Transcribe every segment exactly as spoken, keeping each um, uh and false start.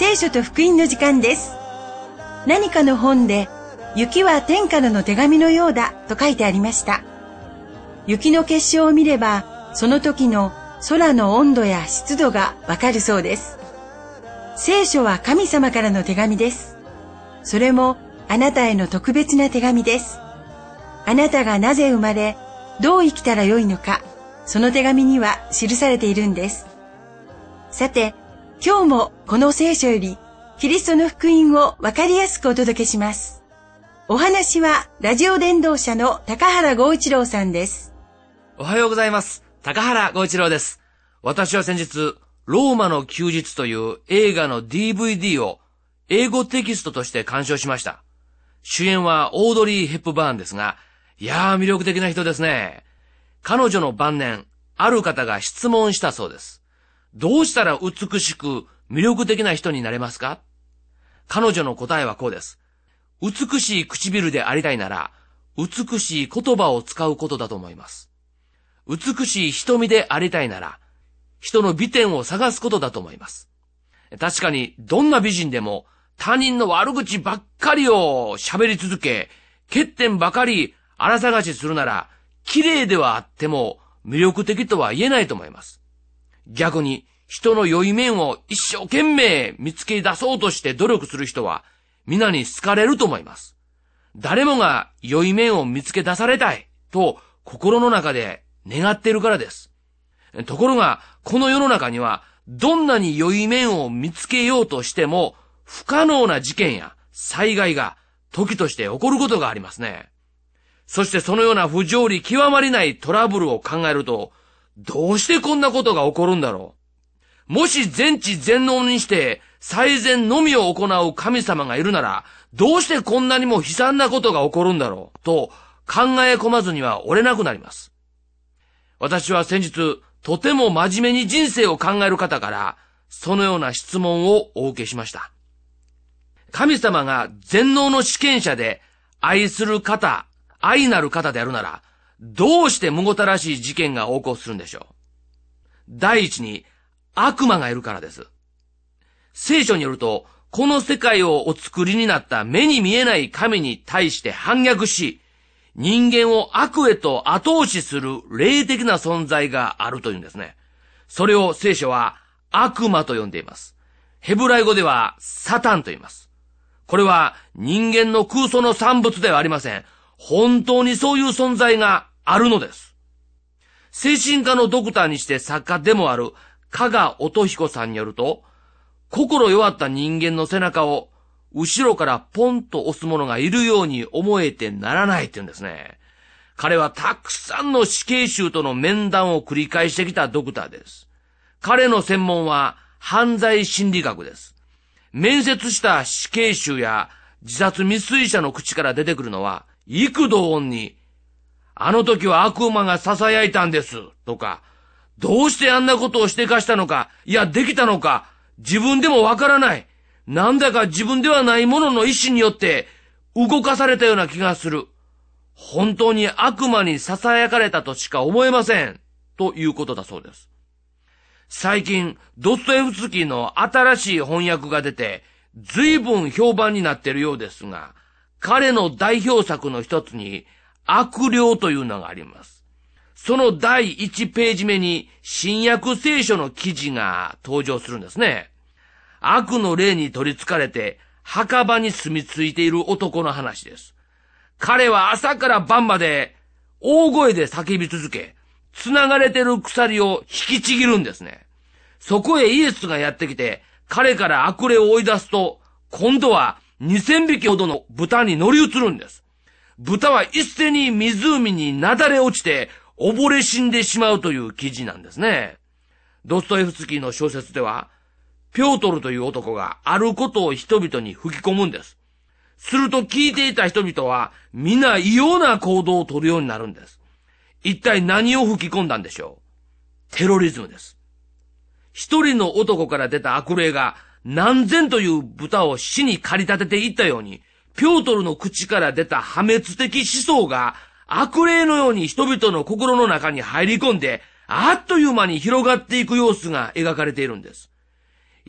聖書と福音の時間です。何かの本で、雪は天からの手紙のようだと書いてありました。雪の結晶を見れば、その時の空の温度や湿度がわかるそうです。聖書は神様からの手紙です。それもあなたへの特別な手紙です。あなたがなぜ生まれ、どう生きたらよいのか、その手紙には記されているんです。さて、今日もこの聖書よりキリストの福音をわかりやすくお届けします。お話はラジオ伝道者の高原剛一郎さんです。 おはようございます。高原剛一郎です。私は先日、ローマの休日という映画の ディーブイディー を英語テキストとして鑑賞しました。主演はオードリー・ヘップバーンですが、いやー魅力的な人ですね。彼女の晩年、ある方が質問したそうです。どうしたら美しく魅力的な人になれますか？彼女の答えはこうです。美しい唇でありたいなら、美しい言葉を使うことだと思います。美しい瞳でありたいなら、人の美点を探すことだと思います。確かに、どんな美人でも、他人の悪口ばっかりを喋り続け、欠点ばかり荒探しするなら、綺麗ではあっても魅力的とは言えないと思います。逆に、人の良い面を一生懸命見つけ出そうとして努力する人は、皆に好かれると思います。誰もが良い面を見つけ出されたいと心の中で願っているからです。ところが、この世の中には、どんなに良い面を見つけようとしても、不可能な事件や災害が時として起こることがありますね。そしてそのような不条理極まりないトラブルを考えると、どうしてこんなことが起こるんだろう。もし全知全能にして最善のみを行う神様がいるなら、どうしてこんなにも悲惨なことが起こるんだろうと考え込まずには折れなくなります。私は先日、とても真面目に人生を考える方から、そのような質問をお受けしました。神様が全能の主権者で愛する方、愛なる方であるなら、どうしてむごたらしい事件が横行するんでしょう。第一に、悪魔がいるからです。聖書によると、この世界をお作りになった目に見えない神に対して反逆し、人間を悪へと後押しする霊的な存在があるというんですね。それを聖書は悪魔と呼んでいます。ヘブライ語ではサタンと言います。これは人間の空想の産物ではありません。本当にそういう存在があるのです。精神科のドクターにして作家でもある加賀音彦さんによると、心弱った人間の背中を後ろからポンと押す者がいるように思えてならないって言うんですね。彼はたくさんの死刑囚との面談を繰り返してきたドクターです。彼の専門は犯罪心理学です。面接した死刑囚や自殺未遂者の口から出てくるのは、幾度音に、あの時は悪魔が囁いたんです、とか、どうしてあんなことをしてかしたのか、いや、できたのか、自分でもわからない。なんだか自分ではないものの意志によって動かされたような気がする。本当に悪魔に囁かれたとしか思えません。ということだそうです。最近、ドストエフスキーの新しい翻訳が出て、随分評判になっているようですが、彼の代表作の一つに、悪霊というのがあります。その第一ページ目に、新約聖書の記事が登場するんですね。悪の霊に取り憑かれて墓場に住み着いている男の話です。彼は朝から晩まで大声で叫び続け、繋がれている鎖を引きちぎるんですね。そこへイエスがやってきて、彼から悪霊を追い出すと、今度はにせんびきほどの豚に乗り移るんです。豚は一斉に湖になだれ落ちて溺れ死んでしまうという記事なんですね。ドストエフスキーの小説では、ピョートルという男があることを人々に吹き込むんです。すると聞いていた人々は皆異様な行動を取るようになるんです。一体何を吹き込んだんでしょう？テロリズムです。一人の男から出た悪霊が何千という豚を死に駆り立てていったように、ピョートルの口から出た破滅的思想が悪霊のように人々の心の中に入り込んで、あっという間に広がっていく様子が描かれているんです。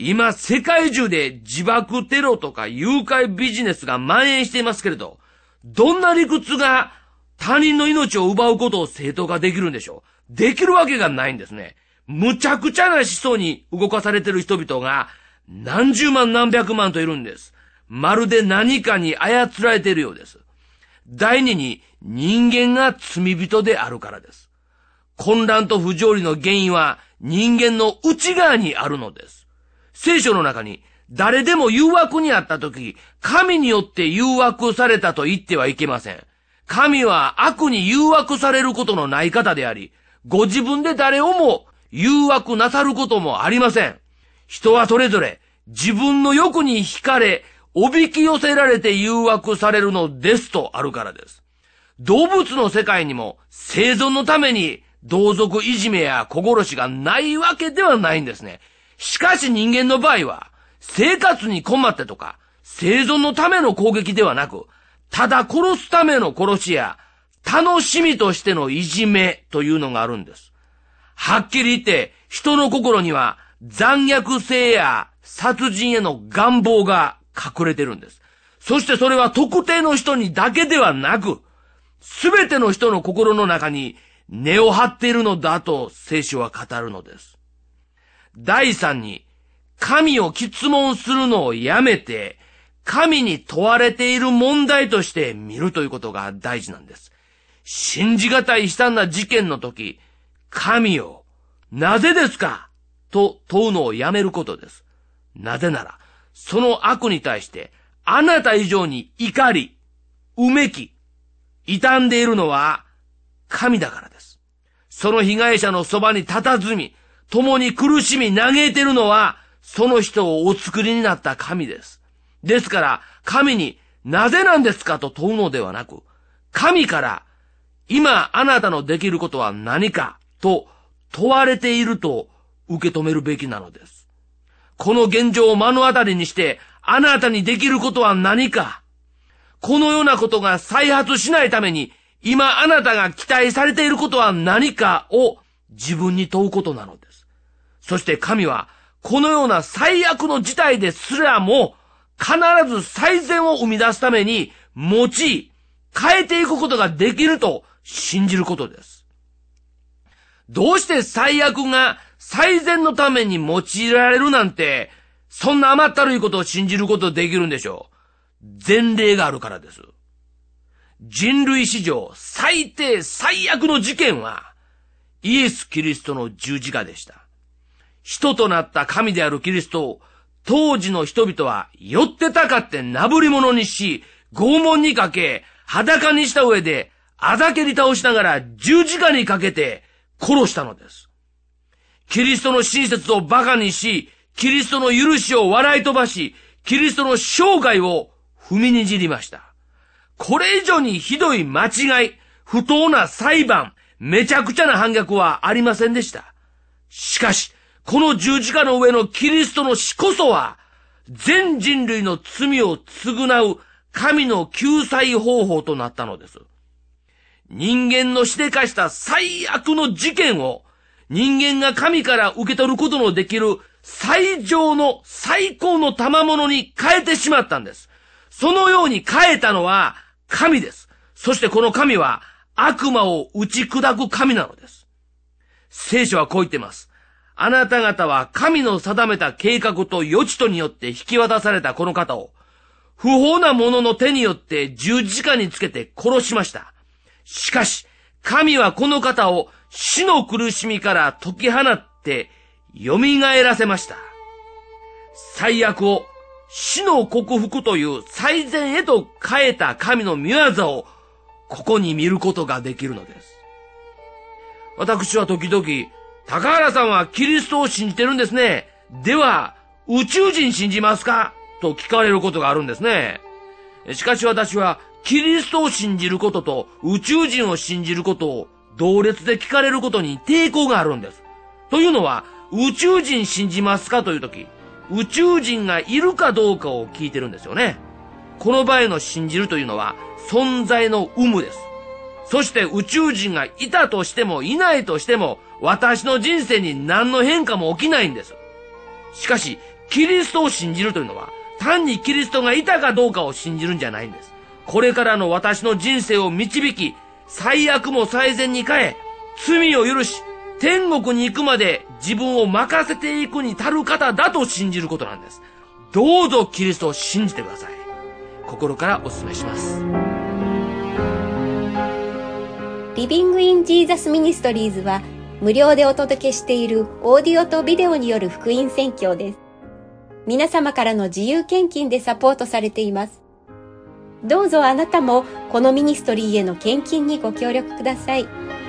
今世界中で自爆テロとか誘拐ビジネスが蔓延していますけれど、どんな理屈が他人の命を奪うことを正当化できるんでしょう。できるわけがないんですね。むちゃくちゃな思想に動かされている人々が何十万何百万といるんです。まるで何かに操られているようです。第二に人間が罪人であるからです。混乱と不条理の原因は人間の内側にあるのです。聖書の中に誰でも誘惑にあったとき、神によって誘惑されたと言ってはいけません。神は悪に誘惑されることのない方であり、ご自分で誰をも誘惑なさることもありません。人はそれぞれ自分の欲に惹かれ、おびき寄せられて誘惑されるのですとあるからです。動物の世界にも生存のために同族いじめや子殺しがないわけではないんですね。しかし人間の場合は生活に困ってとか生存のための攻撃ではなく、ただ殺すための殺しや楽しみとしてのいじめというのがあるんです。はっきり言って人の心には残虐性や殺人への願望が隠れてるんです。そしてそれは特定の人にだけではなく、すべての人の心の中に根を張っているのだと聖書は語るのです。第三に、神を詰問するのをやめて、神に問われている問題として見るということが大事なんです。信じがたい悲惨な事件の時、神よ、なぜですかと問うのをやめることです。なぜなら、その悪に対して、あなた以上に怒り、うめき、傷んでいるのは神だからです。その被害者のそばに佇み、共に苦しみ嘆いているのは、その人をお作りになった神です。ですから、神になぜなんですかと問うのではなく、神から今あなたのできることは何かと問われていると受け止めるべきなのです。この現状を目の当たりにして、あなたにできることは何か、このようなことが再発しないために、今あなたが期待されていることは何かを自分に問うことなのです。そして神は、このような最悪の事態ですらも、必ず最善を生み出すために、用い、変えていくことができると信じることです。どうして最悪が最善のために用いられるなんて、そんな甘ったるいことを信じることできるんでしょう。前例があるからです。人類史上最低最悪の事件は、イエス・キリストの十字架でした。人となった神であるキリストを、当時の人々は寄ってたかってなぶり物にし、拷問にかけ、裸にした上で、あざけり倒しながら十字架にかけて殺したのです。キリストの親切を馬鹿にし、キリストの許しを笑い飛ばし、キリストの生涯を踏みにじりました。これ以上にひどい間違い、不当な裁判、めちゃくちゃな反逆はありませんでした。しかし、この十字架の上のキリストの死こそは、全人類の罪を償う神の救済方法となったのです。人間のしでかした最悪の事件を、人間が神から受け取ることのできる最上の最高の賜物に変えてしまったんです。そのように変えたのは神です。そしてこの神は悪魔を打ち砕く神なのです。聖書はこう言っています。あなた方は神の定めた計画と予知とによって引き渡されたこの方を、不法な者の手によって十字架につけて殺しました。しかし、神はこの方を死の苦しみから解き放って蘇らせました。最悪を死の克服という最善へと変えた神の御業をここに見ることができるのです。私は時々、高原さんはキリストを信じてるんですね。では、宇宙人信じますかと聞かれることがあるんですね。しかし私は、キリストを信じることと宇宙人を信じることを同列で聞かれることに抵抗があるんです。というのは、宇宙人信じますかというとき、宇宙人がいるかどうかを聞いてるんですよね。この場合の信じるというのは、存在の有無です。そして宇宙人がいたとしてもいないとしても、私の人生に何の変化も起きないんです。しかし、 キリストを信じるというのは、単にキリストがいたかどうかを信じるんじゃないんです。これからの私の人生を導き、最悪も最善に変え、罪を許し、天国に行くまで自分を任せていくに足る方だと信じることなんです。どうぞキリストを信じてください。心からお勧めします。 リビングインジーザスミニストリーズは無料でお届けしているオーディオとビデオによる福音宣教です。皆様からの自由献金でサポートされています。どうぞあなたもこのミニストリーへの献金にご協力ください。